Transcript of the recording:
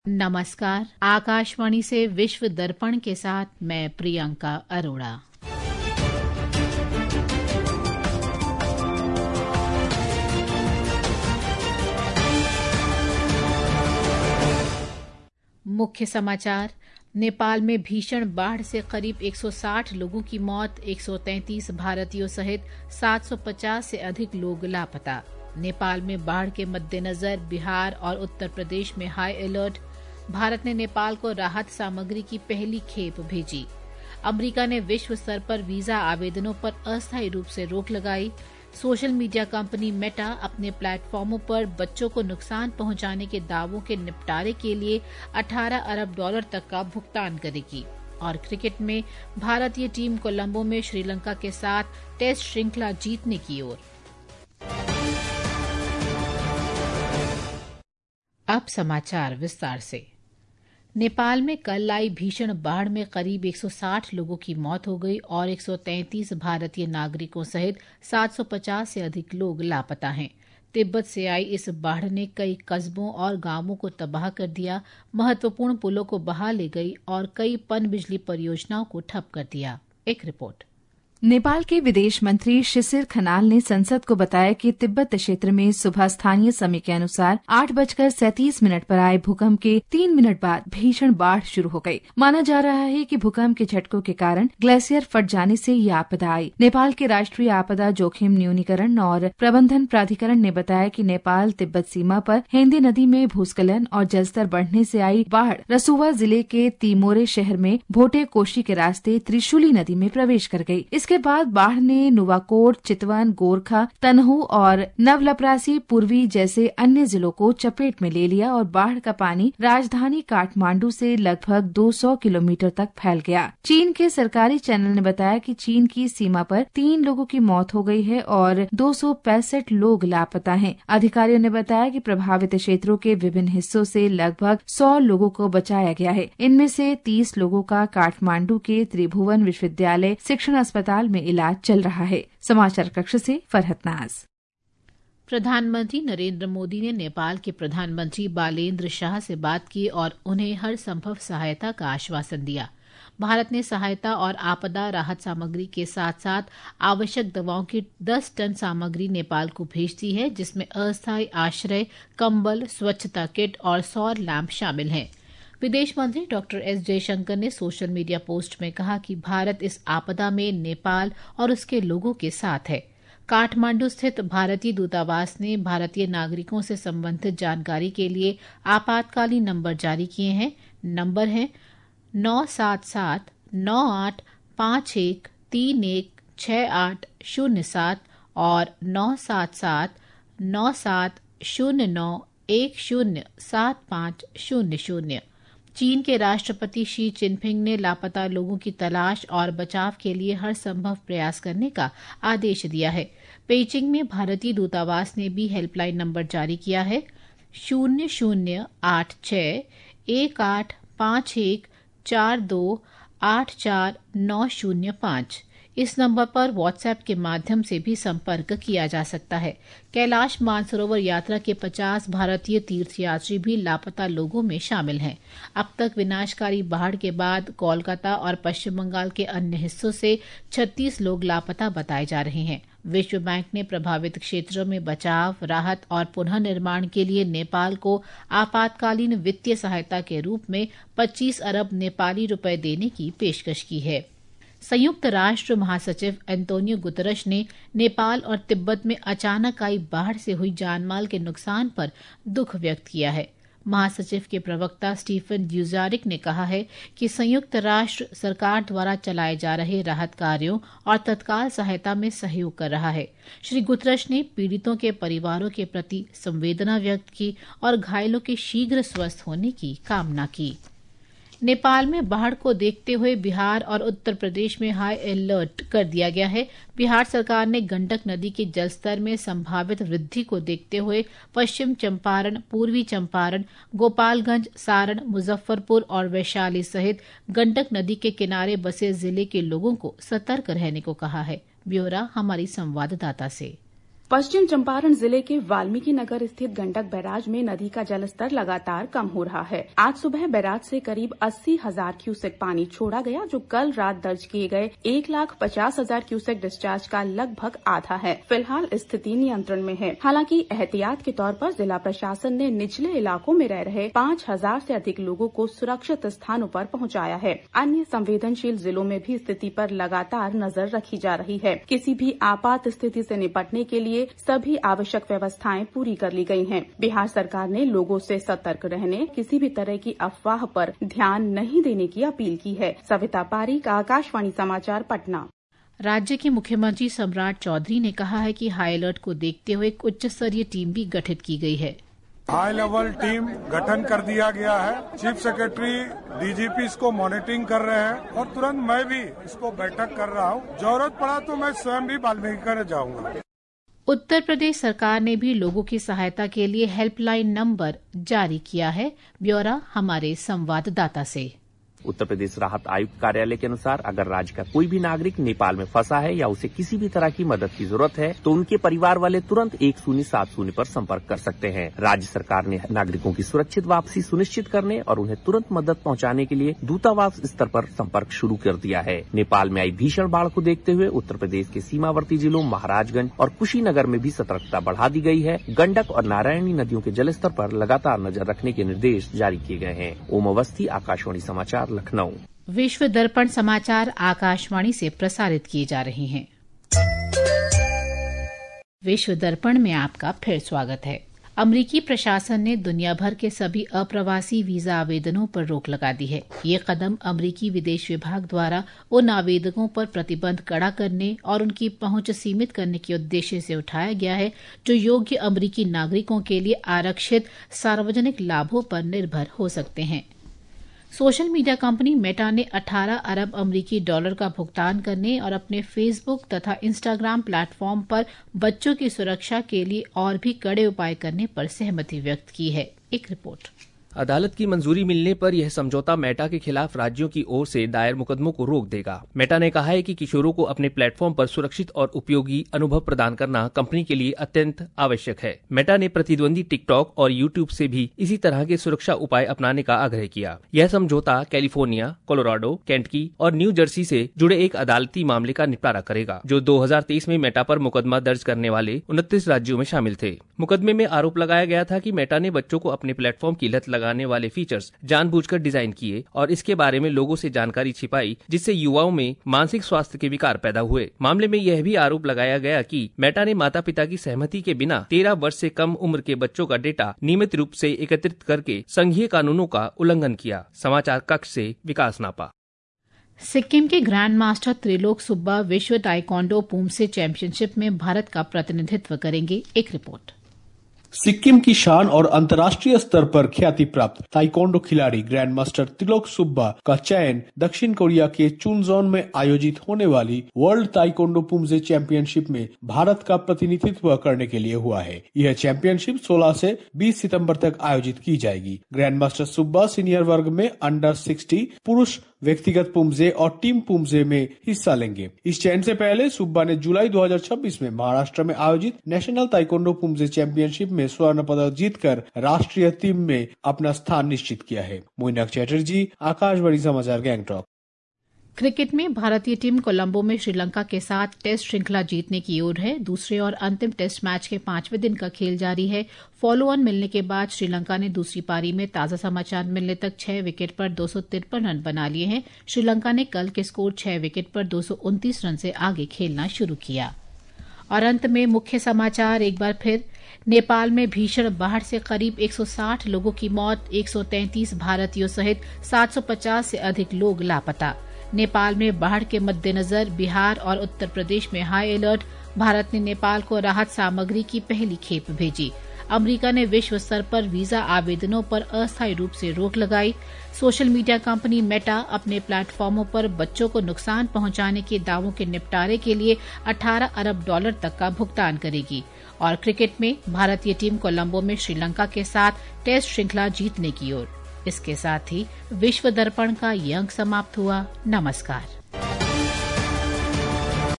नमस्कार। आकाशवाणी से विश्व दर्पण के साथ मैं प्रियंका अरोड़ा। मुख्य समाचार। नेपाल में भीषण बाढ़ से करीब 160 लोगों की मौत, 133 भारतीयों सहित 750 से अधिक लोग लापता। नेपाल में बाढ़ के मद्देनजर बिहार और उत्तर प्रदेश में हाई अलर्ट। भारत ने नेपाल को राहत सामग्री की पहली खेप भेजी। अमेरिका ने विश्व स्तर पर वीजा आवेदनों पर अस्थायी रूप से रोक लगाई। सोशल मीडिया कंपनी मेटा अपने प्लेटफॉर्मों पर बच्चों को नुकसान पहुंचाने के दावों के निपटारे के लिए 18 अरब डॉलर तक का भुगतान करेगी। और क्रिकेट में भारतीय टीम कोलंबो में श्रीलंका के साथ टेस्ट श्रृंखला जीतने की ओर। अब समाचार विस्तार से। नेपाल में कल आई भीषण बाढ़ में करीब 160 लोगों की मौत हो गई और 133 भारतीय नागरिकों सहित 750 से अधिक लोग लापता हैं। तिब्बत से आई इस बाढ़ ने कई कस्बों और गांवों को तबाह कर दिया, महत्वपूर्ण पुलों को बहा ले गई और कई पनबिजली परियोजनाओं को ठप कर दिया। एक रिपोर्ट। नेपाल के विदेश मंत्री शिशिर खनाल ने संसद को बताया कि तिब्बत क्षेत्र में सुबह स्थानीय समय के अनुसार 8:37 पर आए भूकंप के 3 मिनट बाद भीषण बाढ़ शुरू हो गई। माना जा रहा है कि भूकंप के झटकों के कारण ग्लेशियर फट जाने से ये आपदा आई। नेपाल के राष्ट्रीय आपदा जोखिम न्यूनीकरण और प्रबंधन प्राधिकरण ने बताया कि नेपाल तिब्बत सीमा पर हेंदी नदी में भूस्खलन और जलस्तर बढ़ने से आई बाढ़ रसुवा जिले के तिमोरे शहर में भोटे कोशी के रास्ते त्रिशूली नदी में प्रवेश कर गयी। इसके बाद बाढ़ ने नुवाकोट, चितवन, गोरखा, तनहु और नवलपरासी पूर्वी जैसे अन्य जिलों को चपेट में ले लिया और बाढ़ का पानी राजधानी काठमांडू से लगभग 200 किलोमीटर तक फैल गया। चीन के सरकारी चैनल ने बताया कि चीन की सीमा पर 3 लोगों की मौत हो गई है और 265 लोग लापता हैं। अधिकारियों ने बताया कि प्रभावित क्षेत्रों के विभिन्न हिस्सों से लगभग 100 लोगों को बचाया गया है। इनमें से 30 लोगों का काठमांडू के त्रिभुवन विश्वविद्यालय शिक्षण अस्पताल में इलाज चल रहा है। समाचार कक्ष से फरहत नाज। प्रधानमंत्री नरेंद्र मोदी ने नेपाल के प्रधानमंत्री बालेन्द्र शाह से बात की और उन्हें हर संभव सहायता का आश्वासन दिया। भारत ने सहायता और आपदा राहत सामग्री के साथ साथ आवश्यक दवाओं की 10 टन सामग्री नेपाल को भेज दी है, जिसमें अस्थायी आश्रय, कंबल, स्वच्छता किट और सौर लैंप शामिल हैं। विदेश मंत्री डॉक्टर एस जयशंकर ने सोशल मीडिया पोस्ट में कहा कि भारत इस आपदा में नेपाल और उसके लोगों के साथ है। काठमांडू स्थित भारतीय दूतावास ने भारतीय नागरिकों से संबंधित जानकारी के लिए आपातकालीन नंबर जारी किए हैं। नंबर है 977-9851316807 और 977-9709107500। चीन के राष्ट्रपति शी जिनपिंग ने लापता लोगों की तलाश और बचाव के लिए हर संभव प्रयास करने का आदेश दिया है। पेइचिंग में भारतीय दूतावास ने भी हेल्पलाइन नंबर जारी किया है 0086-185142849005। इस नंबर पर व्हाट्सएप के माध्यम से भी संपर्क किया जा सकता है। कैलाश मानसरोवर यात्रा के 50 भारतीय तीर्थयात्री भी लापता लोगों में शामिल हैं। अब तक विनाशकारी बाढ़ के बाद कोलकाता और पश्चिम बंगाल के अन्य हिस्सों से 36 लोग लापता बताए जा रहे हैं। विश्व बैंक ने प्रभावित क्षेत्रों में बचाव, राहत और पुनः निर्माण के लिए नेपाल को आपातकालीन वित्तीय सहायता के रूप में 25 अरब नेपाली रुपए देने की पेशकश की है। संयुक्त राष्ट्र महासचिव एंटोनियो गुतरश ने नेपाल और तिब्बत में अचानक आई बाढ़ से हुई जानमाल के नुकसान पर दुख व्यक्त किया है। महासचिव के प्रवक्ता स्टीफन ड्यूजारिक ने कहा है कि संयुक्त राष्ट्र सरकार द्वारा चलाए जा रहे राहत कार्यों और तत्काल सहायता में सहयोग कर रहा है। श्री गुतरश ने पीड़ितों के परिवारों के प्रति संवेदना व्यक्त की और घायलों के शीघ्र स्वस्थ होने की कामना की। नेपाल में बाढ़ को देखते हुए बिहार और उत्तर प्रदेश में हाई अलर्ट कर दिया गया है। बिहार सरकार ने गंडक नदी के जलस्तर में संभावित वृद्धि को देखते हुए पश्चिम चंपारण, पूर्वी चंपारण, गोपालगंज, सारण, मुजफ्फरपुर और वैशाली सहित गंडक नदी के किनारे बसे जिले के लोगों को सतर्क रहने को कहा है। ब्यौरा हमारी संवाददाता से। पश्चिम चंपारण जिले के वाल्मीकि नगर स्थित गंडक बैराज में नदी का जलस्तर लगातार कम हो रहा है। आज सुबह बैराज से करीब 80,000 क्यूसेक पानी छोड़ा गया, जो कल रात दर्ज किए गए 1,50,000 क्यूसेक डिस्चार्ज का लगभग आधा है। फिलहाल स्थिति नियंत्रण में है। हालांकि एहतियात के तौर पर जिला प्रशासन ने निचले इलाकों में रह रहे 5,000 से अधिक लोगों को सुरक्षित स्थानों पर पहुंचाया है। अन्य संवेदनशील जिलों में भी स्थिति पर लगातार नजर रखी जा रही है। किसी भी आपात स्थिति से निपटने के लिए सभी आवश्यक व्यवस्थाएं पूरी कर ली गई हैं। बिहार सरकार ने लोगों से सतर्क रहने, किसी भी तरह की अफवाह पर ध्यान नहीं देने की अपील की है। सविता पारीक, आकाशवाणी समाचार, पटना। राज्य के मुख्यमंत्री सम्राट चौधरी ने कहा है कि हाई अलर्ट को देखते हुए एक उच्च स्तरीय टीम भी गठित की गई है। हाई लेवल टीम गठन कर दिया गया है। चीफ सेक्रेटरी, डीजीपी इसको मॉनिटरिंग कर रहे हैं और तुरंत मैं भी इसको बैठक कर रहा हूँ। जरूरत पड़ा तो मैं स्वयं भी वाल्मीकि कर जाऊंगा। उत्तर प्रदेश सरकार ने भी लोगों की सहायता के लिए हेल्पलाइन नंबर जारी किया है। ब्यौरा हमारे संवाददाता से। उत्तर प्रदेश राहत आयुक्त कार्यालय के अनुसार अगर राज्य का कोई भी नागरिक नेपाल में फंसा है या उसे किसी भी तरह की मदद की जरूरत है तो उनके परिवार वाले तुरंत 1070 पर संपर्क कर सकते हैं। राज्य सरकार ने नागरिकों की सुरक्षित वापसी सुनिश्चित करने और उन्हें तुरंत मदद पहुंचाने के लिए दूतावास स्तर पर संपर्क शुरू कर दिया है। नेपाल में आई भीषण बाढ़ को देखते हुए उत्तर प्रदेश के सीमावर्ती जिलों महाराजगंज और कुशीनगर में भी सतर्कता बढ़ा दी गई है। गंडक और नारायणी नदियों के जलस्तर पर लगातार नजर रखने के निर्देश जारी किए गए हैं। ओम अवस्थी, आकाशवाणी समाचार, लखनऊ। विश्व दर्पण समाचार आकाशवाणी से प्रसारित किए जा रहे हैं। विश्व दर्पण में आपका फिर स्वागत है। अमरीकी प्रशासन ने दुनिया भर के सभी अप्रवासी वीजा आवेदनों पर रोक लगा दी है। ये कदम अमरीकी विदेश विभाग द्वारा उन आवेदकों पर प्रतिबंध कड़ा करने और उनकी पहुंच सीमित करने के उद्देश्य से उठाया गया है, जो योग्य अमरीकी नागरिकों के लिए आरक्षित सार्वजनिक लाभों पर निर्भर हो सकते हैं। सोशल मीडिया कंपनी मेटा ने 18 अरब अमरीकी डॉलर का भुगतान करने और अपने फेसबुक तथा इंस्टाग्राम प्लेटफॉर्म पर बच्चों की सुरक्षा के लिए और भी कड़े उपाय करने पर सहमति व्यक्त की है। एक रिपोर्ट। अदालत की मंजूरी मिलने पर यह समझौता मेटा के खिलाफ राज्यों की ओर से दायर मुकदमों को रोक देगा। मेटा ने कहा है कि किशोरों को अपने प्लेटफॉर्म पर सुरक्षित और उपयोगी अनुभव प्रदान करना कंपनी के लिए अत्यंत आवश्यक है। मेटा ने प्रतिद्वंदी टिकटॉक और यूट्यूब से भी इसी तरह के सुरक्षा उपाय अपनाने का आग्रह किया। यह समझौता कैलिफोर्निया, कोलोराडो, केंटकी और न्यू जर्सी से जुड़े एक अदालती मामले का निपटारा करेगा, जो 2023 में मेटा पर मुकदमा दर्ज करने वाले 29 राज्यों में शामिल थे। मुकदमे में आरोप लगाया गया था कि मेटा ने बच्चों को अपने प्लेटफॉर्म की लत लगाने वाले फीचर्स जानबूझकर डिजाइन किए और इसके बारे में लोगों से जानकारी छिपाई, जिससे युवाओं में मानसिक स्वास्थ्य के विकार पैदा हुए। मामले में यह भी आरोप लगाया गया कि मेटा ने माता पिता की सहमति के बिना 13 वर्ष से कम उम्र के बच्चों का डेटा नियमित रूप से एकत्रित करके संघीय कानूनों का उल्लंघन किया। समाचार कक्ष से विकास नापा। सिक्किम के ग्रैंड मास्टर त्रिलोक सुब्बा विश्व ताइक्वांडो पूमसे चैंपियनशिप में भारत का प्रतिनिधित्व करेंगे। एक रिपोर्ट। सिक्किम की शान और अंतर्राष्ट्रीय स्तर पर ख्याति प्राप्त ताइक्वांडो खिलाड़ी ग्रैंड मास्टर त्रिलोक सुब्बा का चयन दक्षिण कोरिया के चुनजोन में आयोजित होने वाली वर्ल्ड ताइक्वांडो पूमसे चैंपियनशिप में भारत का प्रतिनिधित्व करने के लिए हुआ है। यह चैंपियनशिप 16 से 20 सितंबर तक आयोजित की जाएगी। ग्रैंड मास्टर सुब्बा सीनियर वर्ग में अंडर 60 पुरुष व्यक्तिगत पुमसे और टीम पुमसे में हिस्सा लेंगे। इस चयन से पहले सुब्बा ने जुलाई 2026 में महाराष्ट्र में आयोजित नेशनल ताइक्वांडो पुमसे चैंपियनशिप में स्वर्ण पदक जीतकर राष्ट्रीय टीम में अपना स्थान निश्चित किया है। मोइनक चैटर्जी, आकाशवाणी समाचार, गैंगटॉक। क्रिकेट में भारतीय टीम कोलंबो में श्रीलंका के साथ टेस्ट श्रृंखला जीतने की ओर है। दूसरे और अंतिम टेस्ट मैच के 5वें दिन का खेल जारी है। फॉलो ऑन मिलने के बाद श्रीलंका ने दूसरी पारी में ताजा समाचार मिलने तक 6 विकेट पर 253 रन बना लिए हैं। श्रीलंका ने कल के स्कोर 6 विकेट पर 229 रन से आगे खेलना शुरू किया। और अंत में मुख्य समाचार एक बार फिर। नेपाल में भीषण बाढ़ से करीब 160 लोगों की मौत, 133 भारतीयों सहित 750 से अधिक लोग लापता। नेपाल में बाढ़ के मद्देनजर बिहार और उत्तर प्रदेश में हाई अलर्ट। भारत ने नेपाल को राहत सामग्री की पहली खेप भेजी। अमेरिका ने विश्व स्तर पर वीजा आवेदनों पर अस्थायी रूप से रोक लगाई। सोशल मीडिया कंपनी मेटा अपने प्लेटफॉर्मों पर बच्चों को नुकसान पहुंचाने के दावों के निपटारे के लिए 18 अरब डॉलर तक का भुगतान करेगी। और क्रिकेट में भारतीय टीम कोलंबो में श्रीलंका के साथ टेस्ट श्रृंखला जीतने की ओर। इसके साथ ही विश्व दर्पण का ये अंक समाप्त हुआ। नमस्कार।